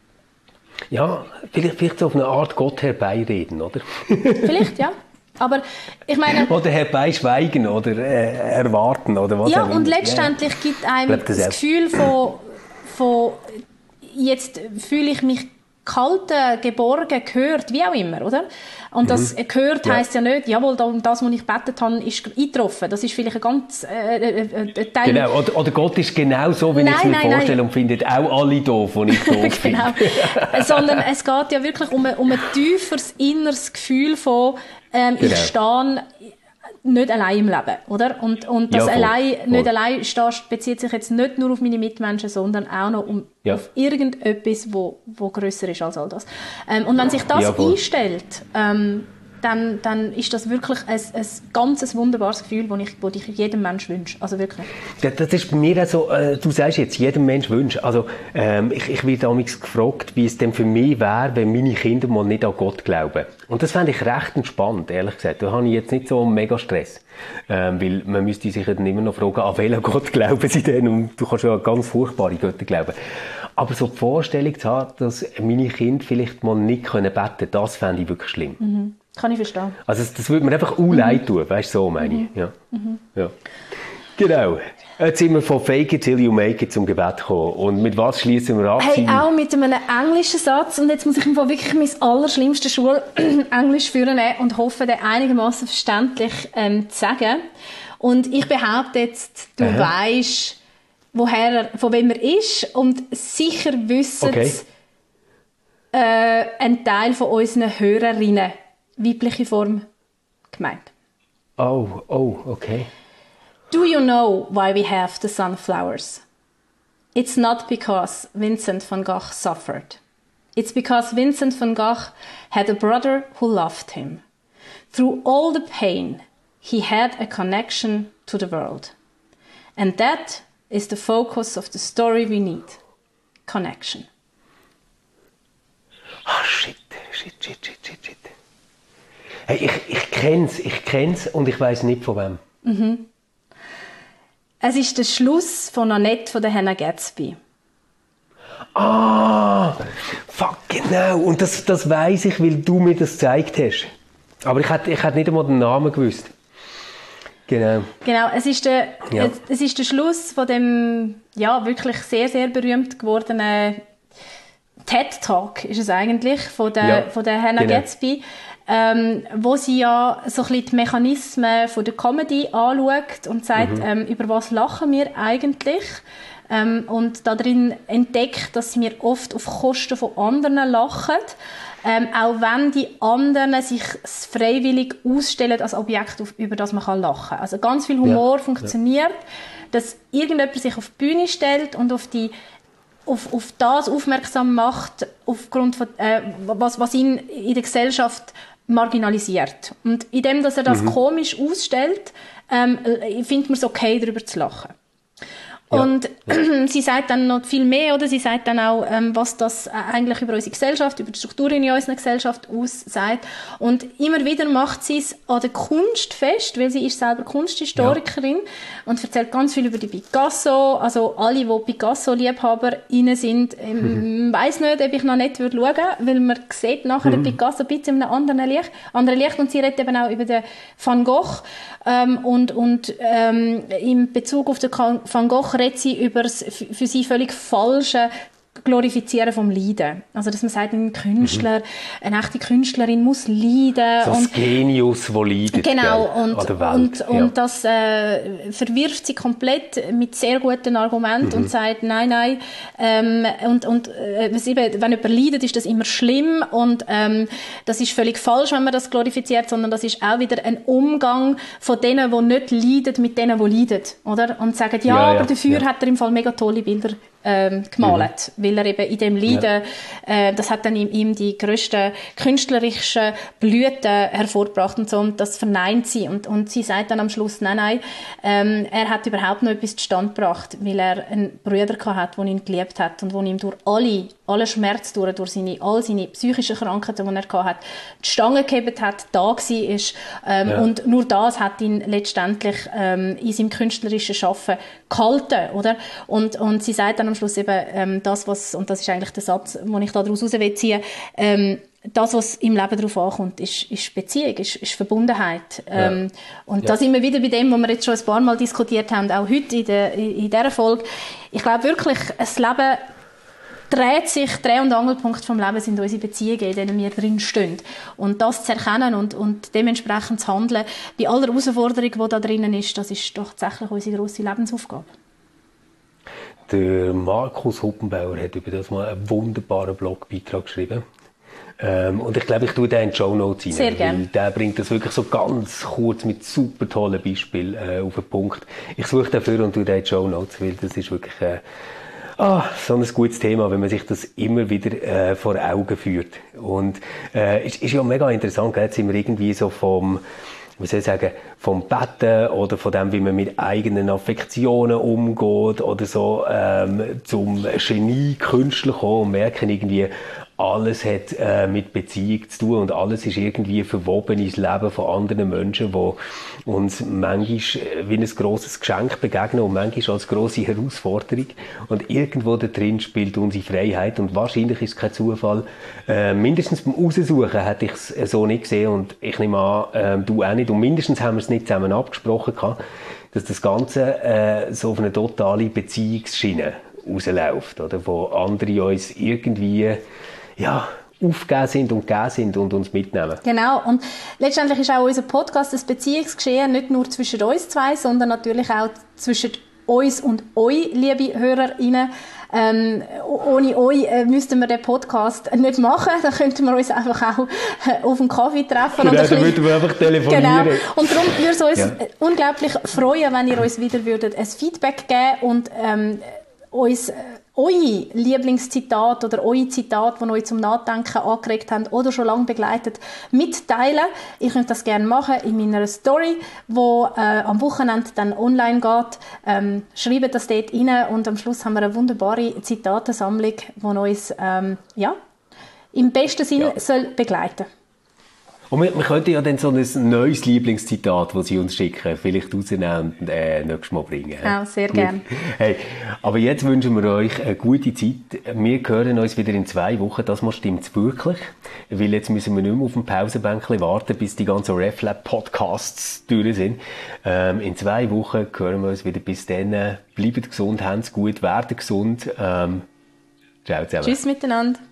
Ja, vielleicht, vielleicht so auf eine Art Gott herbeireden, oder? Vielleicht, ja. Aber ich meine... Oder herbeischweigen oder äh, erwarten oder was ja, auch immer. Und letztendlich ja. gibt einem glaub, das, das Gefühl von, von jetzt fühle ich mich gehalten, geborgen, gehört, wie auch immer, oder? Und das mhm. gehört heisst ja. ja nicht, jawohl, das, was ich gebetet habe, ist eingetroffen. Das ist vielleicht ein ganz äh, äh, Teil... Genau, oder, oder Gott ist genau so, wie nein, ich es mir nein, vorstelle nein. und findet auch alle doof, die ich doof genau. finde. Sondern es geht ja wirklich um ein, um ein tieferes, inneres Gefühl von ähm, genau. ich stehe nicht allein im Leben, oder? Und, und das ja, voll, allein, voll. nicht allein stehst, bezieht sich jetzt nicht nur auf meine Mitmenschen, sondern auch noch um, ja. auf irgendetwas, wo, wo grösser ist als all das. Ähm, und wenn sich das ja, einstellt, ähm, dann, dann ist das wirklich ein, ein ganz wunderbares Gefühl, das ich, das ich jedem Menschen wünsche. Also wirklich. Ja, das ist bei mir auch so, äh, du sagst jetzt, jedem Mensch wünscht. Also, ähm, ich, ich werde damals gefragt, wie es denn für mich wäre, wenn meine Kinder mal nicht an Gott glauben. Und das fände ich recht entspannt, ehrlich gesagt. Da habe ich jetzt nicht so mega Stress. Ähm, weil man müsste sich dann immer noch fragen, an welchen Gott glauben sie denn? Und du kannst ja an ganz furchtbare Götter glauben. Aber so die Vorstellung zu haben, dass meine Kinder vielleicht mal nicht beten können, das fände ich wirklich schlimm. Mhm. Kann ich verstehen. Also das, das würde mir einfach auch leid tun, weißt du, so meine ich. Ja. Mhm. Ja. Genau. Jetzt sind wir von Fake it till you make it zum Gebet gekommen. Und mit was schließen wir ab? Hey, auch mit einem englischen Satz. Und jetzt muss ich im Fall wirklich mein allerschlimmstes Schul-Englisch führen und hoffe, den einigermaßen verständlich ähm, zu sagen. Und ich behaupte jetzt, du Aha. weisst, woher er, von wem er ist. Und sicher wissen okay. äh, ein Teil von unseren Hörerinnen, weibliche Form gemeint. Oh, oh, okay. Do you know why we have the sunflowers? It's not because Vincent van Gogh suffered. It's because Vincent van Gogh had a brother who loved him. Through all the pain, he had a connection to the world. And that is the focus of the story we need. Connection. Ah, shit, shit, shit, shit, shit, shit. Hey, ich, ich kenn's, ich kenn's und ich weiss nicht von wem. Mhm. Es ist der Schluss von Annette von der Hannah Gadsby. Ah, fuck, genau. Und das, das weiss ich, weil du mir das gezeigt hast. Aber ich hätte, ich hätte nicht einmal den Namen gewusst. Genau. Genau, es ist der, ja. es, es ist der Schluss von dem, ja, wirklich sehr, sehr berühmt gewordenen TED-Talk, ist es eigentlich, von der, ja, von der Hannah genau. Gadsby. Ähm, wo sie ja so ein bisschen die Mechanismen von der Comedy anschaut und sagt, mhm. ähm, über was lachen wir eigentlich? Ähm, und darin entdeckt, dass wir oft auf Kosten von anderen lachen, ähm, auch wenn die anderen sich freiwillig ausstellen als Objekt, auf, über das man kann lachen kann. Also ganz viel Humor ja. funktioniert, ja. dass irgendjemand sich auf die Bühne stellt und auf die Auf, auf das aufmerksam macht, aufgrund von, äh, was, was ihn in der Gesellschaft marginalisiert. Und indem, dass er das mhm. komisch ausstellt, ähm, findet man es okay, darüber zu lachen. Ja. Und ja. sie sagt dann noch viel mehr, oder? Sie sagt dann auch, ähm, was das eigentlich über unsere Gesellschaft, über die Strukturen in unserer Gesellschaft aussagt. Und immer wieder macht sie es an der Kunst fest, weil sie ist selber Kunsthistorikerin ja. und erzählt ganz viel über die Picasso. Also alle, die Picasso-LiebhaberInnen sind, ähm, mhm. weiss nicht, ob ich noch nicht schauen würde, weil man sieht nachher mhm. den Picasso ein bisschen in einem anderen Licht. Anderen Licht. Und sie redet eben auch über den Van Gogh. Ähm, und und ähm, in Bezug auf den Van Gogh redet sie über das für sie völlig falsche Glorifizieren vom Leiden. Also, dass man sagt, ein Künstler, mhm. eine echte Künstlerin muss leiden. So das Genius, das leidet. Genau. Gell, und, an der Welt. und, und ja. das äh, verwirft sie komplett mit sehr guten Argumenten mhm. und sagt, nein, nein. Ähm, und, und äh, wenn jemand leidet, ist das immer schlimm und ähm, das ist völlig falsch, wenn man das glorifiziert, sondern das ist auch wieder ein Umgang von denen, die nicht leiden, mit denen, die leiden. Oder? Und sagen, ja, ja, ja aber dafür ja. hat er im Fall mega tolle Bilder ähm, gemalt, mhm. weil er eben in dem Leiden, ja. äh, das hat dann ihm, ihm die grössten künstlerischen Blüten hervorgebracht und so, und das verneint sie. Und, und sie sagt dann am Schluss, nein, nein, ähm, er hat überhaupt noch etwas zustande gebracht, weil er einen Bruder gehabt hat, der ihn geliebt hat und der ihm durch alle, alle Schmerz durch, durch seine, all seine psychischen Krankheiten, die er gehabt hat, die Stange gehebt hat, da war. Ähm, ja. Und nur das hat ihn letztendlich ähm, in seinem künstlerischen Schaffen gehalten, oder? Und, und sie sagt dann am Schluss eben, ähm, das, was, und das ist eigentlich der Satz, den ich daraus herausziehen will, ähm, das, was im Leben darauf ankommt, ist, ist Beziehung, ist, ist Verbundenheit. Ja. Ähm, und ja. da sind wir wieder bei dem, was wir jetzt schon ein paar Mal diskutiert haben, auch heute in, der, in, in dieser Folge. Ich glaube wirklich, das Leben dreht sich, Dreh- und Angelpunkt vom Leben sind unsere Beziehungen, in denen wir drin stehen. Und das zu erkennen und, und dementsprechend zu handeln, bei aller Herausforderung, die da drinnen ist, das ist doch tatsächlich unsere grosse Lebensaufgabe. Der Markus Huppenbauer hat über das mal einen wunderbaren Blogbeitrag geschrieben. Ähm, und ich glaube, ich tue den in die Shownotes rein. Sehr gerne. Der bringt das wirklich so ganz kurz mit super tollen Beispielen äh, auf den Punkt. Ich suche dafür und tue den in die Shownotes, weil das ist wirklich äh, ah, so ein gutes Thema, wenn man sich das immer wieder äh, vor Augen führt. Und äh, ist, ist ja mega interessant, gell? Jetzt sind wir irgendwie so vom wie soll ich sagen, vom Betten oder von dem, wie man mit eigenen Affektionen umgeht oder so, ähm, zum Genie-Künstler kommen und merken irgendwie, alles hat äh, mit Beziehung zu tun und alles ist irgendwie verwoben ins Leben von anderen Menschen, die uns manchmal wie ein grosses Geschenk begegnen und manchmal als grosse Herausforderung. Und irgendwo da drin spielt unsere Freiheit und wahrscheinlich ist es kein Zufall. Äh, mindestens beim Raussuchen hätte ich es so nicht gesehen und ich nehme an, äh, du auch nicht. Und mindestens haben wir es nicht zusammen abgesprochen gehabt. dass das Ganze äh, so auf eine totale Beziehungsschiene rausläuft, oder? Wo andere uns irgendwie, ja, aufgegeben sind und gegeben sind und uns mitnehmen. Genau. Und letztendlich ist auch unser Podcast ein Beziehungsgeschehen, nicht nur zwischen uns zwei, sondern natürlich auch zwischen uns und euch, liebe HörerInnen. Ähm, ohne euch äh, müssten wir den Podcast nicht machen. Dann könnten wir uns einfach auch äh, auf einen Kaffee treffen. Genau, und dann würden wir einfach telefonieren. Genau. Und darum würde es uns ja. unglaublich freuen, wenn ihr uns wieder würdet ein Feedback geben und ähm, uns äh, eure Lieblingszitate oder eure Zitate, die euch zum Nachdenken angeregt haben oder schon lange begleitet, mitteilen. Ihr könnt das gerne machen in meiner Story, die äh, am Wochenende dann online geht. Ähm, schreibt das dort rein und am Schluss haben wir eine wunderbare Zitatensammlung, die uns ähm, ja, im besten Sinn ja. soll begleiten. Und wir, wir könnten ja dann so ein neues Lieblingszitat, das Sie uns schicken, vielleicht rausnehmen und äh, nächstes Mal bringen. Ja, sehr gerne. Hey, aber jetzt wünschen wir euch eine gute Zeit. Wir hören uns wieder in zwei Wochen. Das Mal stimmt es wirklich. Weil jetzt müssen wir nicht mehr auf dem Pausenbänkchen warten, bis die ganzen RefLab-Podcasts durch sind. Ähm, in zwei Wochen hören wir uns wieder. Bis dann. Bleibt gesund, habt's gut, werdet gesund. Ähm, ciao zusammen. Tschüss miteinander.